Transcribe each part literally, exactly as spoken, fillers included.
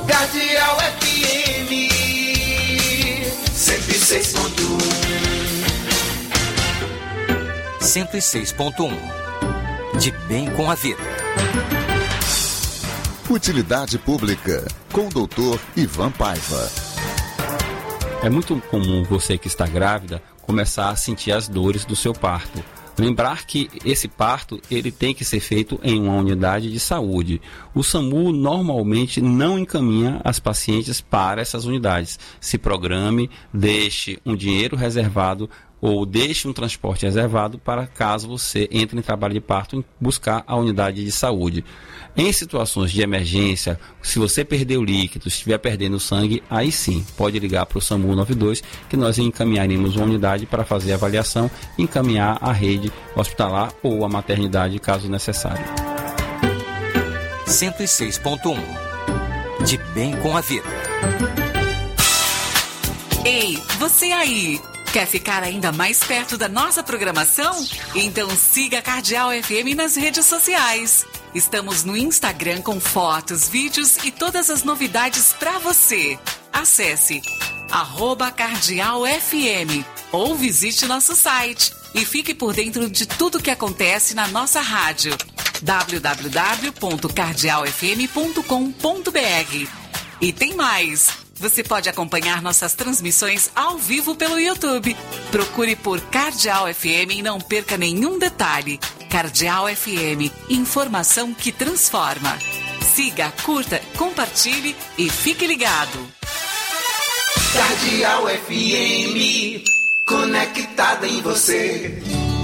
Cardeal F M cento e seis ponto um. cento e seis ponto um. De bem com a vida. Utilidade Pública, com o doutor Ivan Paiva. É muito comum você que está grávida começar a sentir as dores do seu parto. Lembrar que esse parto ele tem que ser feito em uma unidade de saúde. O SAMU normalmente não encaminha as pacientes para essas unidades. Se programe, deixe um dinheiro reservado ou deixe um transporte reservado para caso você entre em trabalho de parto em buscar a unidade de saúde. Em situações de emergência, se você perdeu líquido, estiver perdendo sangue, aí sim, pode ligar para o SAMU noventa e dois, que nós encaminharemos uma unidade para fazer a avaliação e encaminhar a rede hospitalar ou a maternidade, caso necessário. cento e seis ponto um. De bem com a vida. Ei, você aí! Quer ficar ainda mais perto da nossa programação? Então siga a Cardeal F M nas redes sociais. Estamos no Instagram com fotos, vídeos e todas as novidades para você. Acesse arroba Cardeal F M ou visite nosso site e fique por dentro de tudo que acontece na nossa rádio. w w w ponto cardeal f m ponto com ponto b r. E tem mais! Você pode acompanhar nossas transmissões ao vivo pelo YouTube. Procure por Cardeal F M e não perca nenhum detalhe. Cardeal F M, informação que transforma. Siga, curta, compartilhe e fique ligado. Cardeal F M, conectada em você.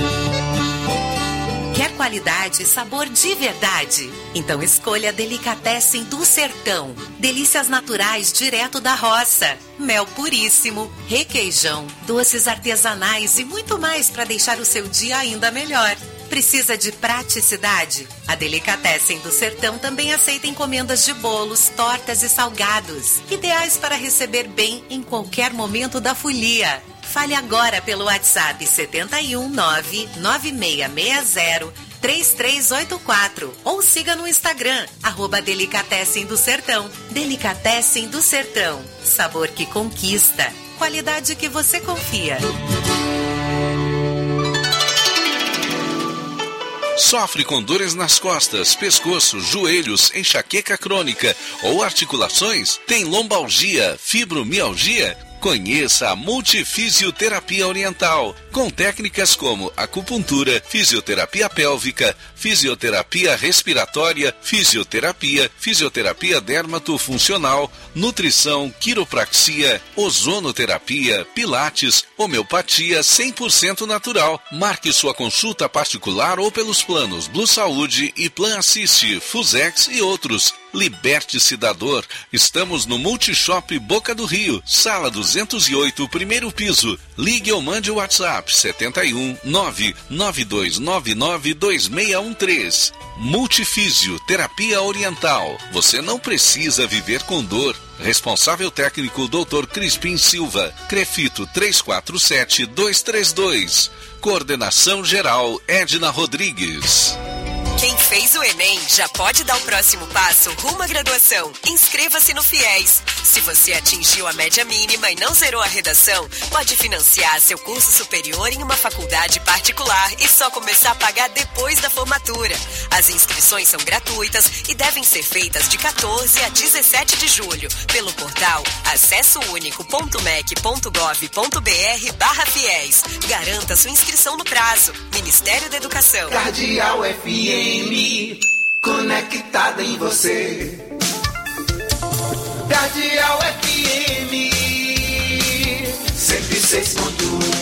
Quer qualidade e sabor de verdade? Então escolha Delicatessen do Sertão. Delícias naturais direto da roça. Mel puríssimo, requeijão, doces artesanais e muito mais para deixar o seu dia ainda melhor. Precisa de praticidade? A Delicatessen do Sertão também aceita encomendas de bolos, tortas e salgados. Ideais para receber bem em qualquer momento da folia. Fale agora pelo WhatsApp sete um nove nove seis seis zero três três oito quatro ou siga no Instagram, arroba Delicatessen do Sertão. Delicatessen do Sertão. Sabor que conquista. Qualidade que você confia. Sofre com dores nas costas, pescoço, joelhos, enxaqueca crônica ou articulações? Tem lombalgia, fibromialgia? Conheça a Multifisioterapia Oriental, com técnicas como acupuntura, fisioterapia pélvica, fisioterapia respiratória, fisioterapia, fisioterapia dermatofuncional, nutrição, quiropraxia, ozonoterapia, pilates, homeopatia cem por cento natural. Marque sua consulta particular ou pelos planos Blue Saúde e Plan Assiste, Fusex e outros. Liberte-se da dor. Estamos no Multishop Boca do Rio, sala duzentos e oito, primeiro piso. Ligue ou mande o WhatsApp sete um nove nove dois nove nove dois seis um três. Multifísio Terapia Oriental. Você não precisa viver com dor. Responsável técnico doutor Crispim Silva. Crefito três quatro sete dois três dois. Coordenação geral Edna Rodrigues. Quem fez o Enem já pode dar o próximo passo rumo à graduação. Inscreva-se no FIES. Se você atingiu a média mínima e não zerou a redação, pode financiar seu curso superior em uma faculdade particular e só começar a pagar depois da formatura. As inscrições são gratuitas e devem ser feitas de quatorze a dezessete de julho pelo portal acessounico.mec.gov.br barra FIES. Garanta sua inscrição no prazo. Ministério da Educação. Cardeal F M, conectada em você. Cardeal F M cento e seis ponto um.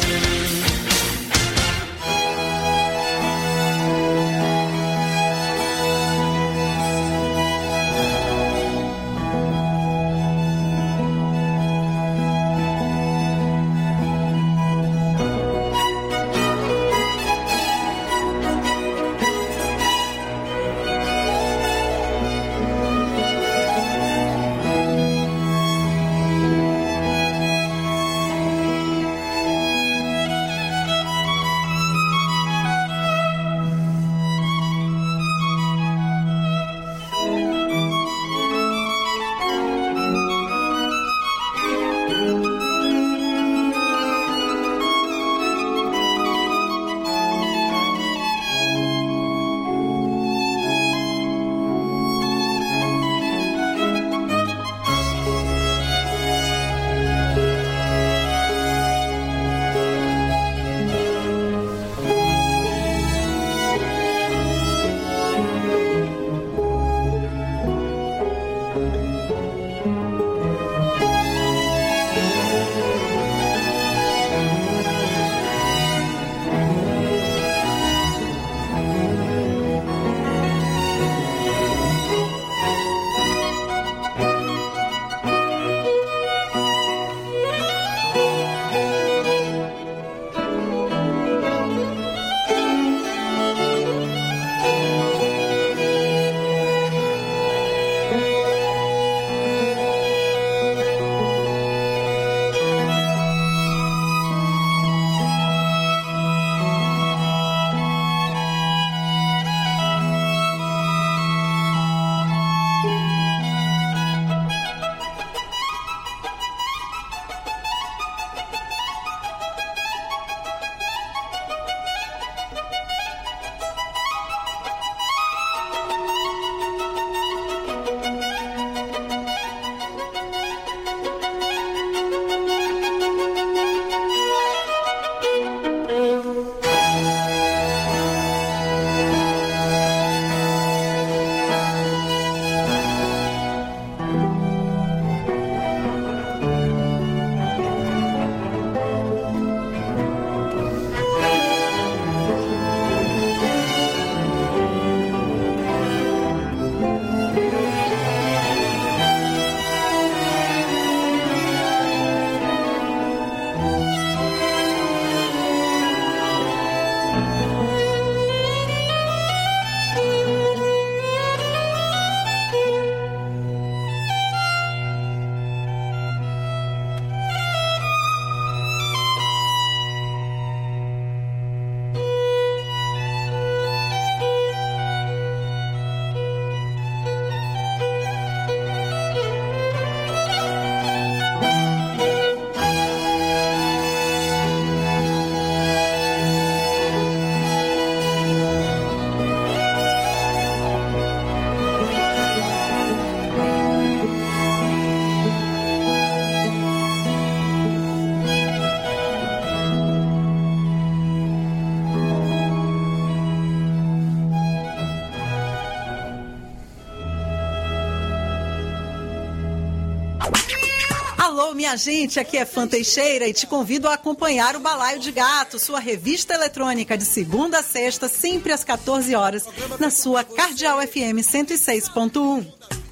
Alô, minha gente, aqui é Fã Teixeira e te convido a acompanhar o Balaio de Gato, sua revista eletrônica de segunda a sexta, sempre às quatorze horas, na sua Cardeal F M cento e seis ponto um.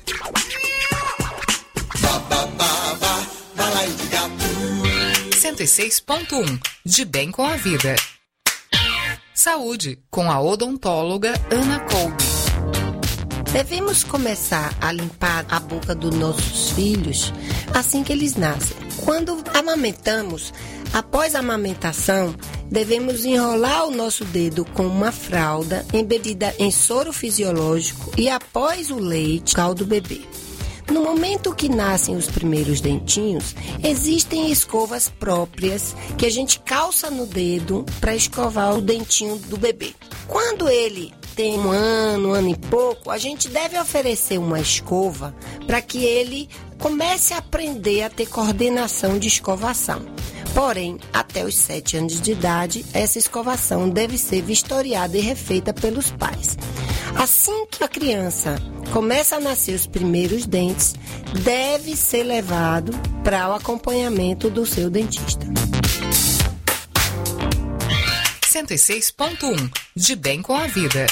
cento e seis ponto um, de bem com a vida. Saúde, com a odontóloga Ana Colby. Devemos começar a limpar a boca dos nossos filhos assim que eles nascem. Quando amamentamos, após a amamentação, devemos enrolar o nosso dedo com uma fralda embebida em soro fisiológico e após o leite, caldo bebê. No momento que nascem os primeiros dentinhos, existem escovas próprias que a gente calça no dedo para escovar o dentinho do bebê. Quando ele tem um ano, um ano e pouco, a gente deve oferecer uma escova para que ele comece a aprender a ter coordenação de escovação. Porém, até os sete anos de idade, essa escovação deve ser vistoriada e refeita pelos pais. Assim que a criança começa a nascer os primeiros dentes, deve ser levado para o acompanhamento do seu dentista. cento e seis ponto um, de bem com a vida.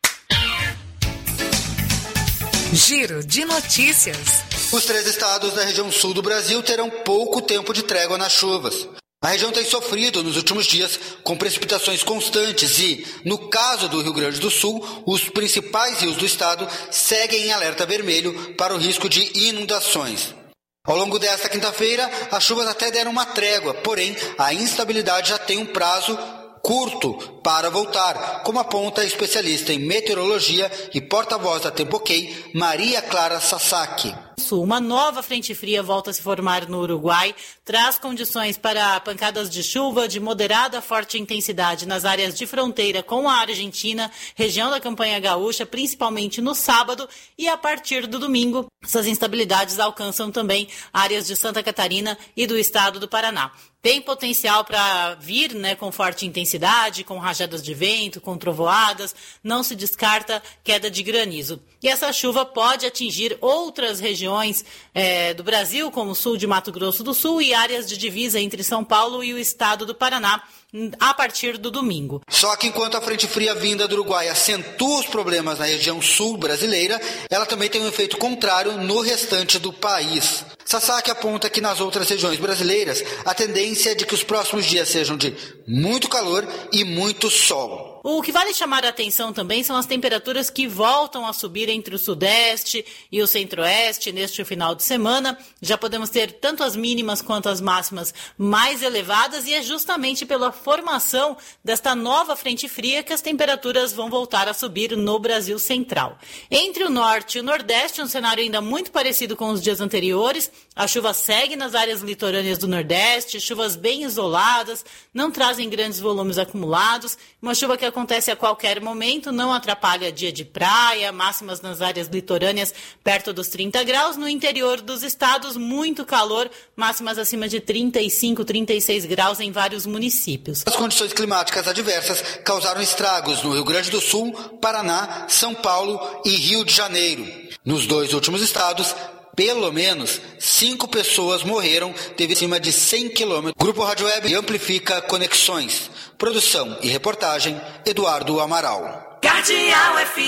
Giro de notícias. Os três estados da região sul do Brasil terão pouco tempo de trégua nas chuvas. A região tem sofrido nos últimos dias com precipitações constantes e, no caso do Rio Grande do Sul, os principais rios do estado seguem em alerta vermelho para o risco de inundações. Ao longo desta quinta-feira, as chuvas até deram uma trégua, porém a instabilidade já tem um prazo curto para voltar, como aponta a especialista em meteorologia e porta-voz da Tempoquei, Maria Clara Sasaki. Uma nova frente fria volta a se formar no Uruguai, traz condições para pancadas de chuva de moderada a forte intensidade nas áreas de fronteira com a Argentina, região da Campanha Gaúcha, principalmente no sábado, e a partir do domingo, essas instabilidades alcançam também áreas de Santa Catarina e do estado do Paraná. Tem potencial para vir, né, com forte intensidade, com rajadas de vento, com trovoadas, não se descarta queda de granizo. E essa chuva pode atingir outras regiões é, do Brasil, como o sul de Mato Grosso do Sul e áreas de divisa entre São Paulo e o estado do Paraná, a partir do domingo. Só que enquanto a frente fria vinda do Uruguai acentua os problemas na região sul brasileira, ela também tem um efeito contrário no restante do país. Sasaki aponta que nas outras regiões brasileiras a tendência é de que os próximos dias sejam de muito calor e muito sol. O que vale chamar a atenção também são as temperaturas que voltam a subir entre o sudeste e o centro-oeste neste final de semana. Já podemos ter tanto as mínimas quanto as máximas mais elevadas e é justamente pela formação desta nova frente fria que as temperaturas vão voltar a subir no Brasil central. Entre o norte e o nordeste, um cenário ainda muito parecido com os dias anteriores. A chuva segue nas áreas litorâneas do nordeste, chuvas bem isoladas, não trazem grandes volumes acumulados, uma chuva que acontece a qualquer momento, não atrapalha dia de praia, máximas nas áreas litorâneas perto dos trinta graus, no interior dos estados muito calor, máximas acima de trinta e cinco, trinta e seis graus em vários municípios. As condições climáticas adversas causaram estragos no Rio Grande do Sul, Paraná, São Paulo e Rio de Janeiro. Nos dois últimos estados, pelo menos cinco pessoas morreram devido a cima de cem quilômetros. Grupo Rádio Web amplifica conexões. Produção e reportagem, Eduardo Amaral. Cardeal F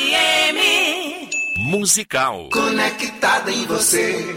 M. Musical. Conectada em você.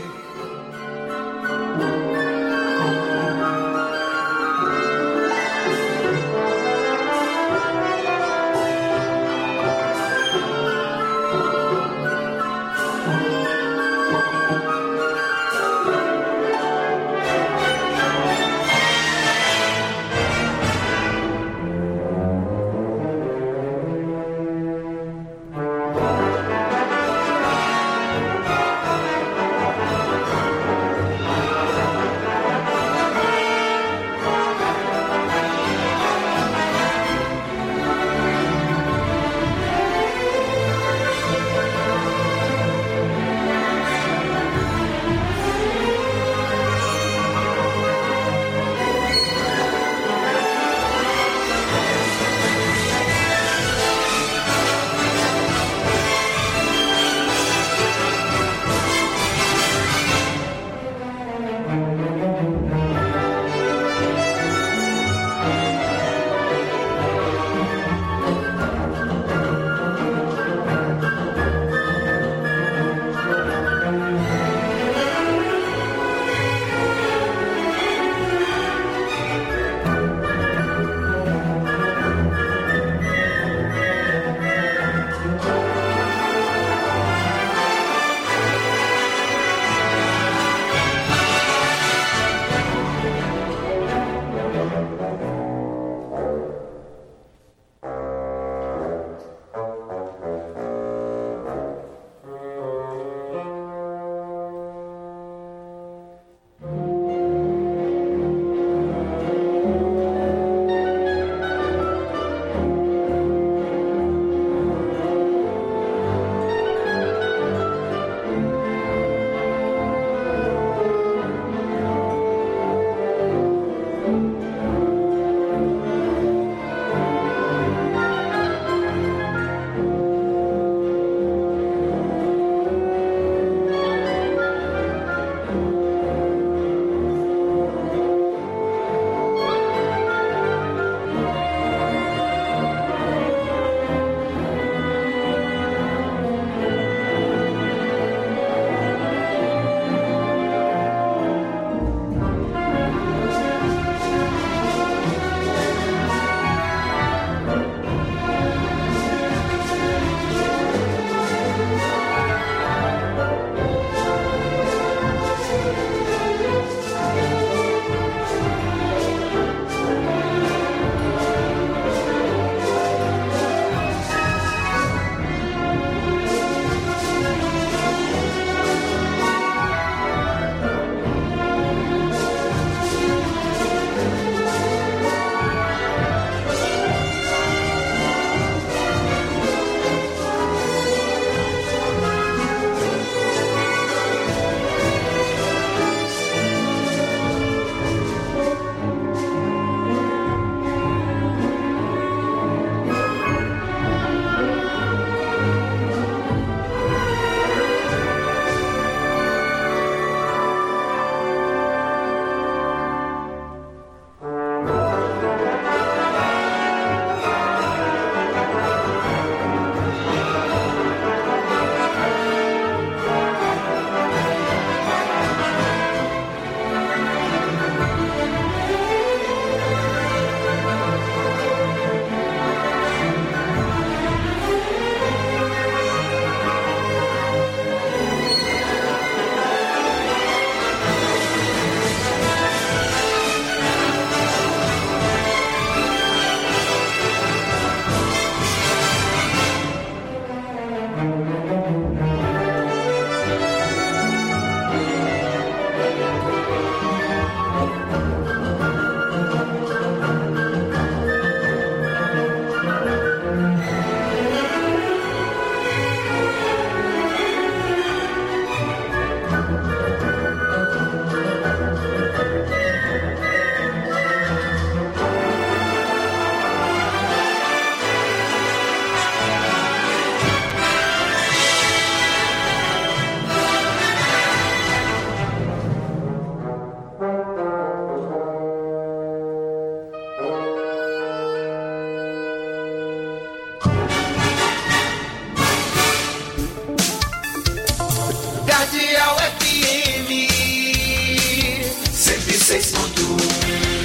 seis ponto um.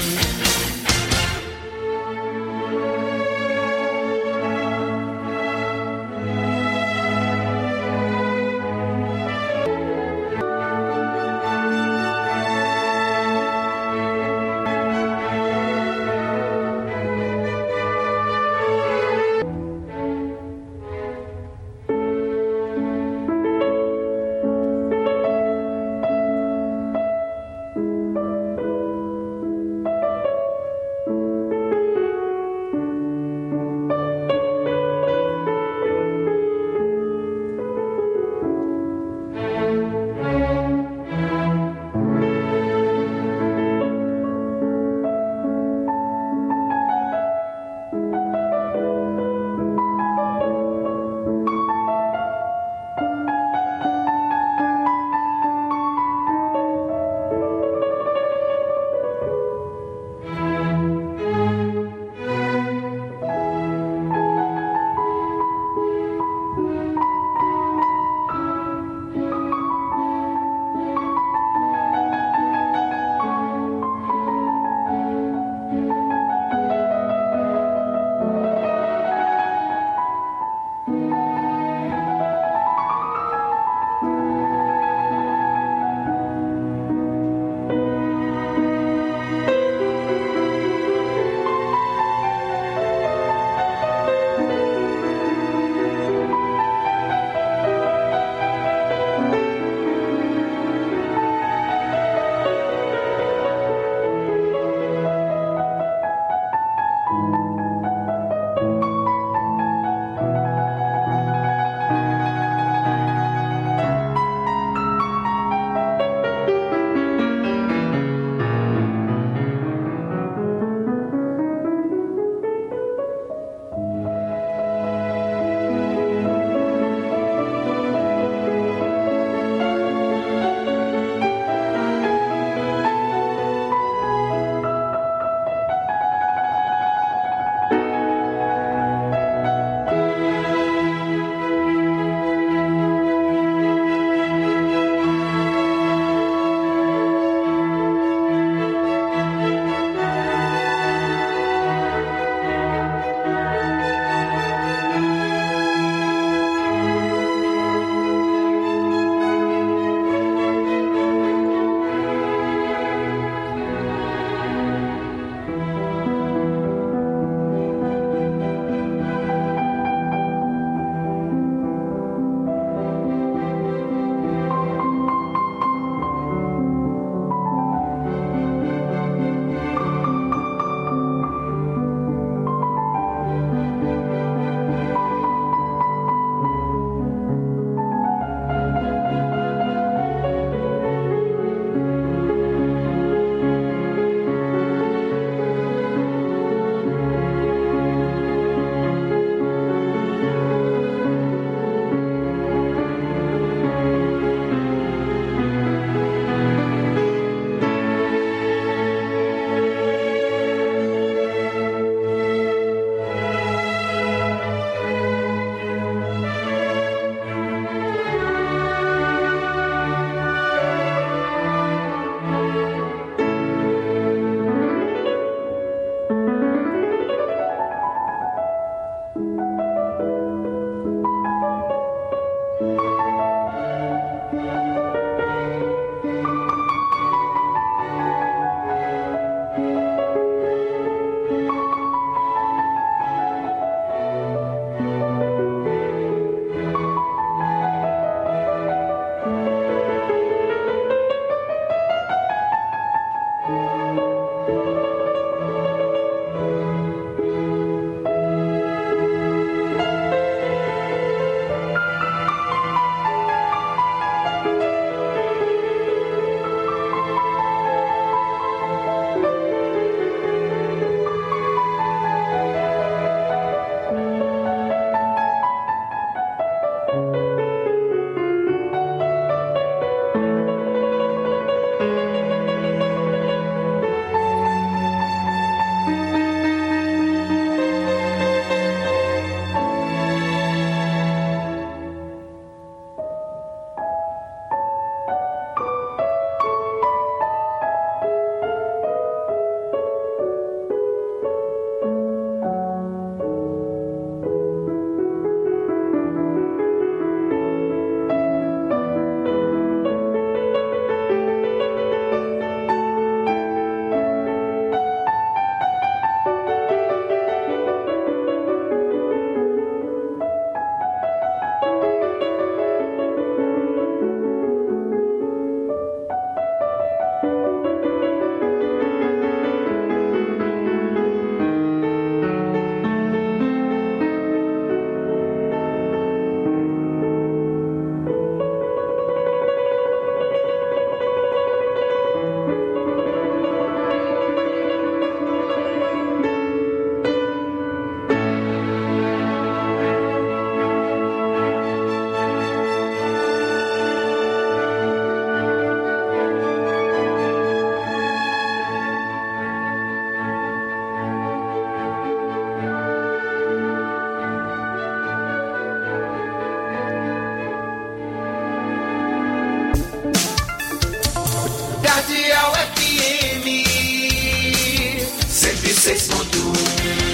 seis ponto um.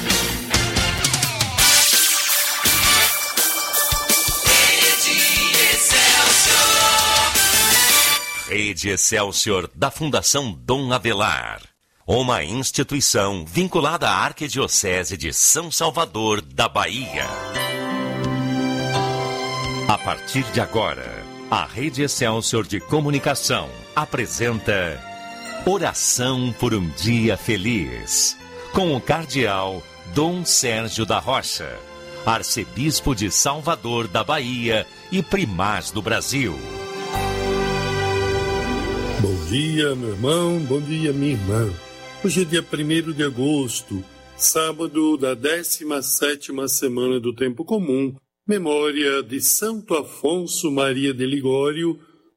Rede Excelsior da Fundação Dom Avelar. Uma instituição vinculada à Arquidiocese de São Salvador da Bahia. A partir de agora, a Rede Excelsior de Comunicação apresenta Oração por um Dia Feliz, com o cardeal Dom Sérgio da Rocha, arcebispo de Salvador da Bahia e primaz do Brasil. Bom dia, meu irmão, bom dia, minha irmã. Hoje é dia primeiro de agosto, sábado da décima sétima semana do Tempo Comum, memória de Santo Afonso Maria de Ligório,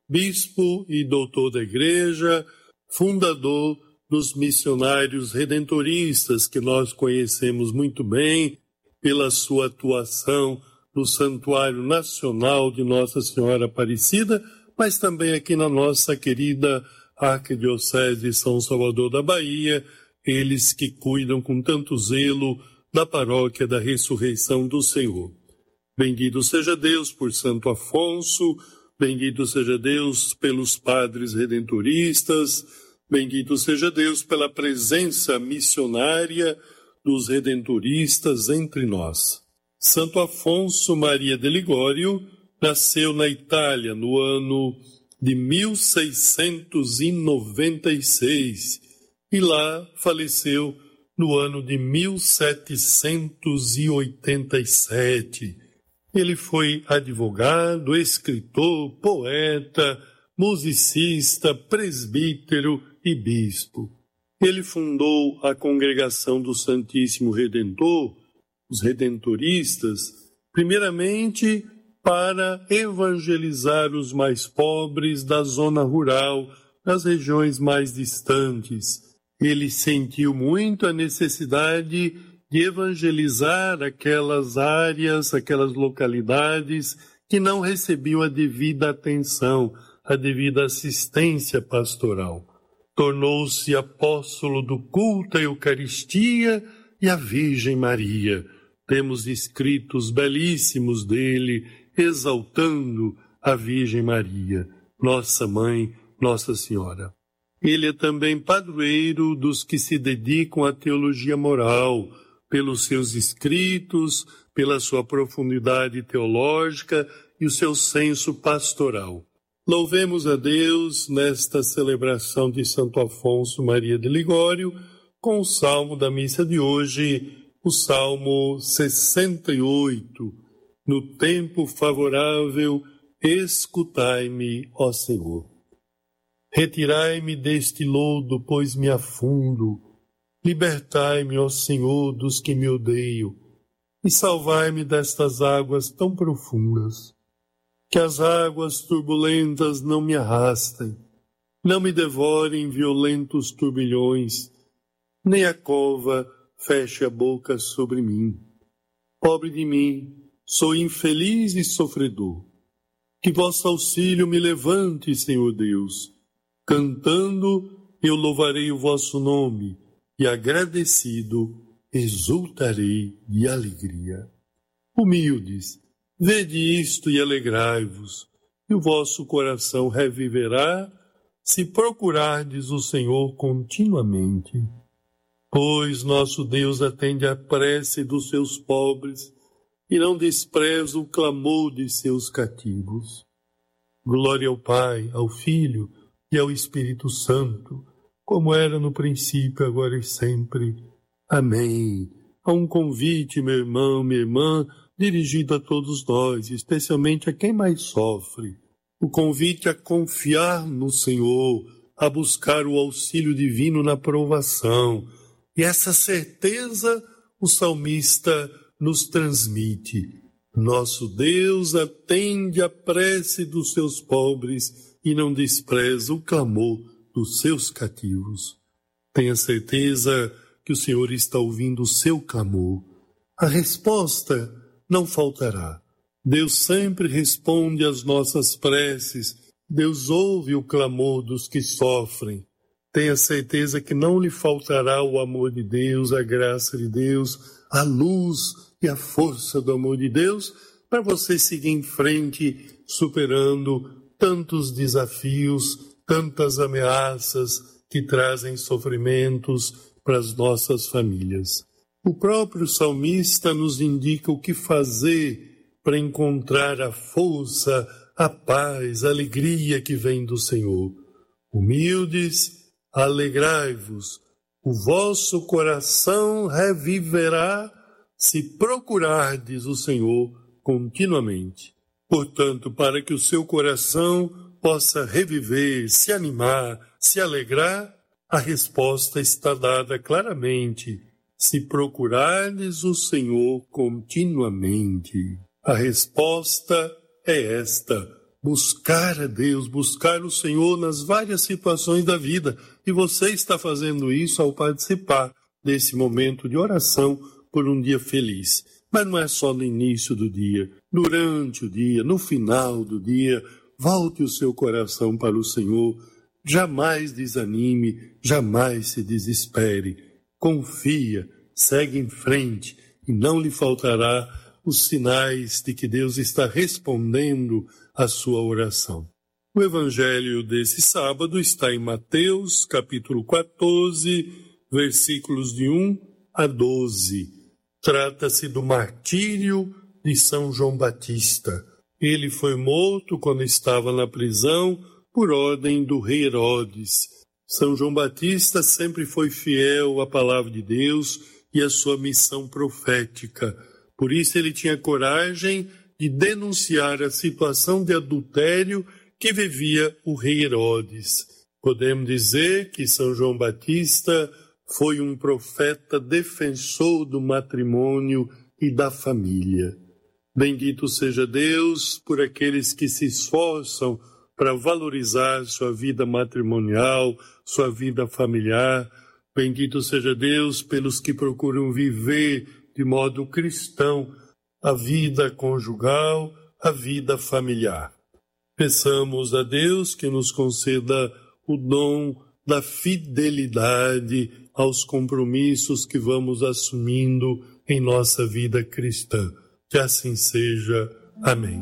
bispo e doutor da Igreja, fundador dos missionários redentoristas, que nós conhecemos muito bem pela sua atuação no Santuário Nacional de Nossa Senhora Aparecida, mas também aqui na nossa querida Arquidiocese de São Salvador da Bahia, eles que cuidam com tanto zelo da Paróquia da Ressurreição do Senhor. Bendito seja Deus por Santo Afonso, bendito seja Deus pelos padres redentoristas, bendito seja Deus pela presença missionária dos redentoristas entre nós. Santo Afonso Maria de Ligório nasceu na Itália no ano de mil seiscentos e noventa e seis e lá faleceu no ano de mil setecentos e oitenta e sete. Ele foi advogado, escritor, poeta, musicista, presbítero e bispo. Ele fundou a Congregação do Santíssimo Redentor, os Redentoristas, primeiramente para evangelizar os mais pobres da zona rural, das regiões mais distantes. Ele sentiu muito a necessidade de evangelizar aquelas áreas, aquelas localidades que não recebiam a devida atenção, a devida assistência pastoral. Tornou-se apóstolo do culto à Eucaristia e à Virgem Maria. Temos escritos belíssimos dele, exaltando a Virgem Maria, nossa Mãe, Nossa Senhora. Ele é também padroeiro dos que se dedicam à teologia moral, pelos seus escritos, pela sua profundidade teológica e o seu senso pastoral. Louvemos a Deus nesta celebração de Santo Afonso Maria de Ligório, com o salmo da missa de hoje, o Salmo sessenta e oito. No tempo favorável, escutai-me, ó Senhor. Retirai-me deste lodo, pois me afundo. Libertai-me, ó Senhor, dos que me odeiam, e salvai-me destas águas tão profundas. Que as águas turbulentas não me arrastem, não me devorem violentos turbilhões, nem a cova feche a boca sobre mim. Pobre de mim, sou infeliz e sofredor. Que vosso auxílio me levante, Senhor Deus. Cantando, eu louvarei o vosso nome, e agradecido, exultarei de alegria. Humildes, vede isto e alegrai-vos, e o vosso coração reviverá, se procurardes o Senhor continuamente. Pois nosso Deus atende à prece dos seus pobres, e não despreza o clamor de seus cativos. Glória ao Pai, ao Filho e ao Espírito Santo, como era no princípio, agora e sempre. Amém. Há um convite, meu irmão, minha irmã, dirigido a todos nós, especialmente a quem mais sofre. O convite a confiar no Senhor, a buscar o auxílio divino na provação. E essa certeza o salmista nos transmite. Nosso Deus atende a prece dos seus pobres e não despreza o clamor dos seus cativos. Tenha certeza que o Senhor está ouvindo o seu clamor. A resposta não faltará. Deus sempre responde às nossas preces. Deus ouve o clamor dos que sofrem. tenha certeza que não lhe faltará o amor de Deus, a graça de Deus, a luz e a força do amor de Deus, para você seguir em frente, superando tantos desafios, tantas ameaças que trazem sofrimentos para as nossas famílias. O próprio salmista nos indica o que fazer para encontrar a força, a paz, a alegria que vem do Senhor. Humildes, alegrai-vos, o vosso coração reviverá se procurardes o Senhor continuamente. Portanto, para que o seu coração possa reviver, se animar, se alegrar, a resposta está dada claramente. Se procurardes o Senhor continuamente. A resposta é esta: buscar a Deus, buscar o Senhor nas várias situações da vida. E você está fazendo isso ao participar desse momento de oração por um dia feliz. Mas não é só no início do dia, durante o dia, no final do dia, volte o seu coração para o Senhor. Jamais desanime, jamais se desespere. Confia, segue em frente e não lhe faltará os sinais de que Deus está respondendo à sua oração. O evangelho desse sábado está em Mateus, capítulo quatorze, versículos de um a doze. Trata-se do martírio de São João Batista. Ele foi morto quando estava na prisão por ordem do rei Herodes. São João Batista sempre foi fiel à palavra de Deus e à sua missão profética. Por isso ele tinha coragem de denunciar a situação de adultério que vivia o rei Herodes. Podemos dizer que São João Batista foi um profeta defensor do matrimônio e da família. Bendito seja Deus por aqueles que se esforçam para valorizar sua vida matrimonial, sua vida familiar. Bendito seja Deus pelos que procuram viver de modo cristão a vida conjugal, a vida familiar. Peçamos a Deus que nos conceda o dom da fidelidade aos compromissos que vamos assumindo em nossa vida cristã. Que assim seja. Amém.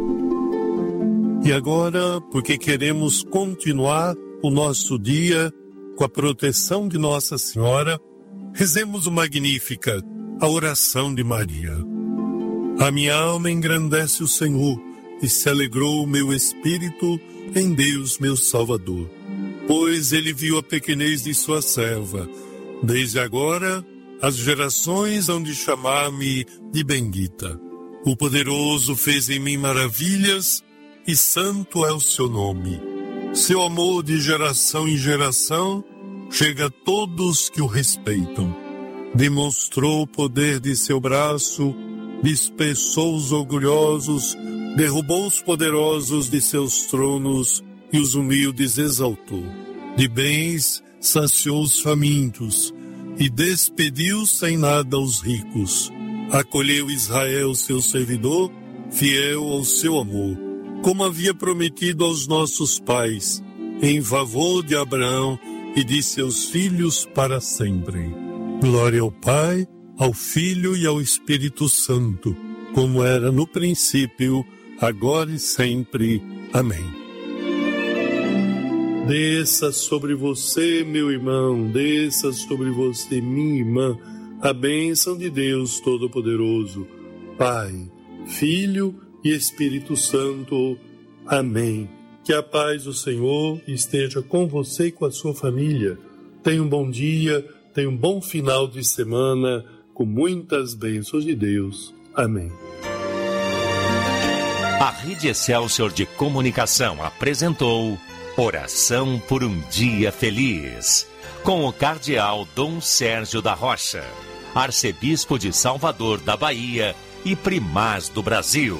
E agora, porque queremos continuar o nosso dia com a proteção de Nossa Senhora, rezemos o Magníficat, a oração de Maria. A minha alma engrandece o Senhor, e se alegrou o meu espírito em Deus, meu Salvador. Pois ele viu a pequenez de sua serva. Desde agora, as gerações hão de chamar-me de bendita. O poderoso fez em mim maravilhas, e santo é o seu nome. Seu amor de geração em geração chega a todos que o respeitam. Demonstrou o poder de seu braço, dispersou os orgulhosos, derrubou os poderosos de seus tronos e os humildes exaltou. De bens saciou os famintos e despediu sem nada os ricos. Acolheu Israel, seu servidor, fiel ao seu amor, como havia prometido aos nossos pais, em favor de Abraão e de seus filhos para sempre. Glória ao Pai, ao Filho e ao Espírito Santo, como era no princípio, agora e sempre. Amém. Desça sobre você, meu irmão, desça sobre você, minha irmã, a bênção de Deus Todo-Poderoso, Pai, Filho e Espírito Santo. Amém. Que a paz do Senhor esteja com você e com a sua família. Tenha um bom dia, tenha um bom final de semana, com muitas bênçãos de Deus. Amém. A Rede Excelsior de Comunicação apresentou Oração por um Dia Feliz, com o cardeal Dom Sérgio da Rocha, arcebispo de Salvador da Bahia e primaz do Brasil.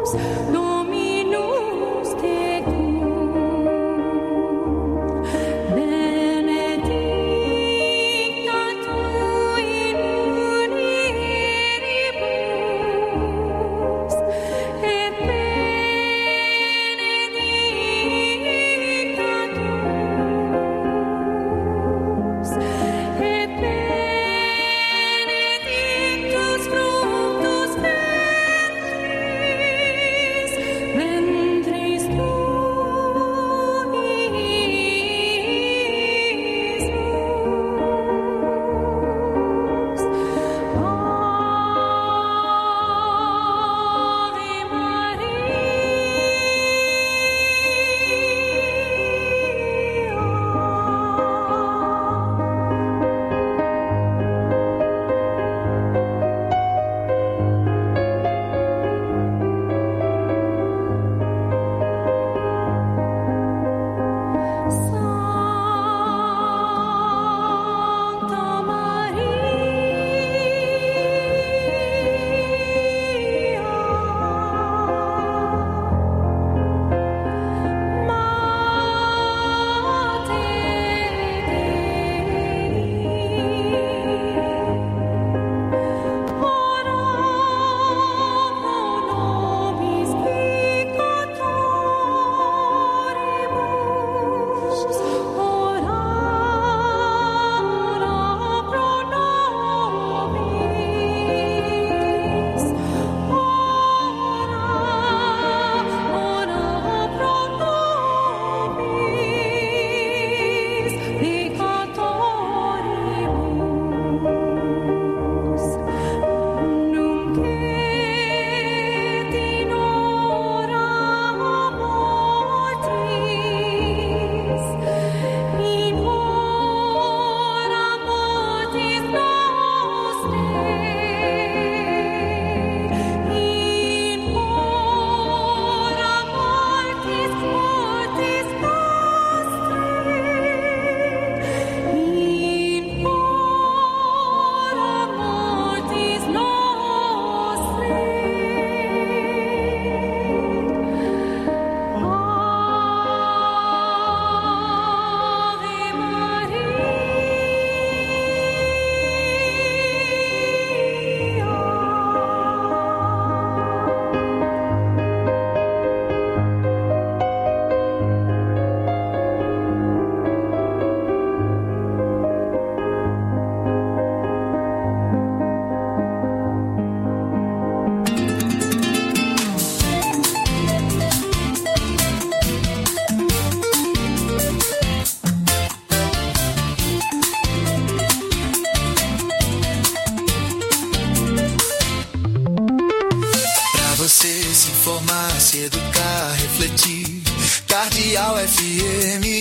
se educar, refletir. Cardeal F M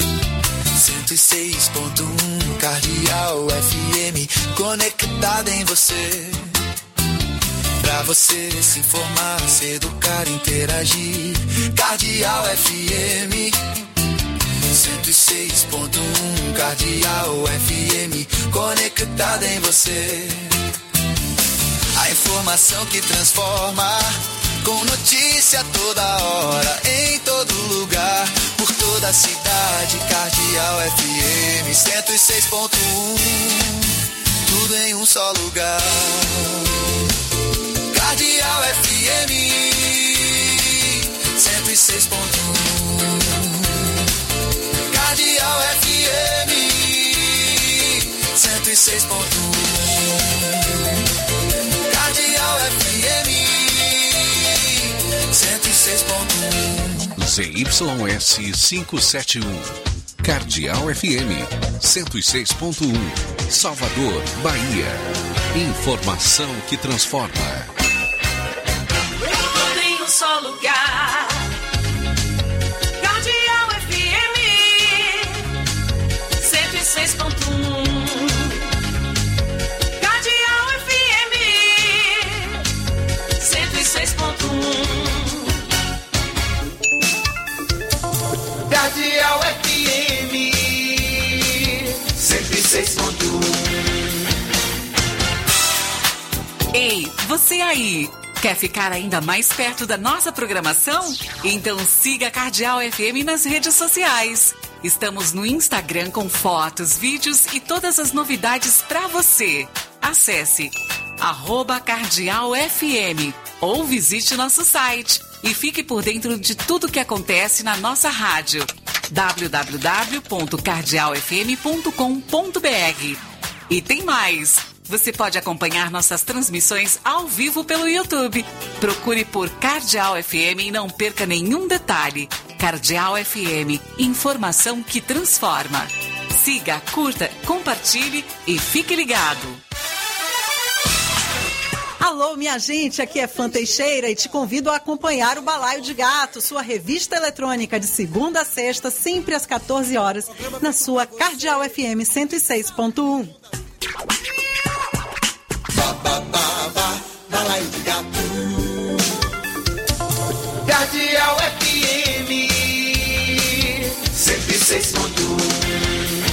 cento e seis ponto um, Cardeal F M, conectada em você. Pra você se informar, se educar, interagir. Cardeal F M cento e seis ponto um, Cardeal F M, conectada em você. A informação que transforma, com notícia toda hora, em todo lugar, por toda a cidade. Cardeal F M cento e seis ponto um, tudo em um só lugar. Cardeal F M cento e seis ponto um, Cardeal F M cento e seis ponto um, Cardeal F M cento e seis ponto um. Z Y S quinhentos e setenta e um, Cardeal F M cento e seis ponto um, Salvador, Bahia. Informação que transforma. Tudo em um só lugar. Cardeal F M cento e seis ponto um. Cardeal F M cento e seis ponto um. Cardeal F M cento e seis ponto um. Ei, você aí! Quer ficar ainda mais perto da nossa programação? Então siga a Cardeal F M nas redes sociais. Estamos no Instagram com fotos, vídeos e todas as novidades para você. Acesse arroba Cardeal F M ou visite nosso site e fique por dentro de tudo que acontece na nossa rádio. w w w ponto cardeal f m ponto com ponto b r. E tem mais! Você pode acompanhar nossas transmissões ao vivo pelo YouTube. Procure por Cardeal F M e não perca nenhum detalhe. Cardeal F M, informação que transforma. Siga, curta, compartilhe e fique ligado. Alô, minha gente, aqui é Fã Teixeira e te convido a acompanhar o Balaio de Gato, sua revista eletrônica de segunda a sexta, sempre às quatorze horas, na sua Cardeal F M cento e seis ponto um. Balaio de Gato. Cardeal F M cento e seis ponto um.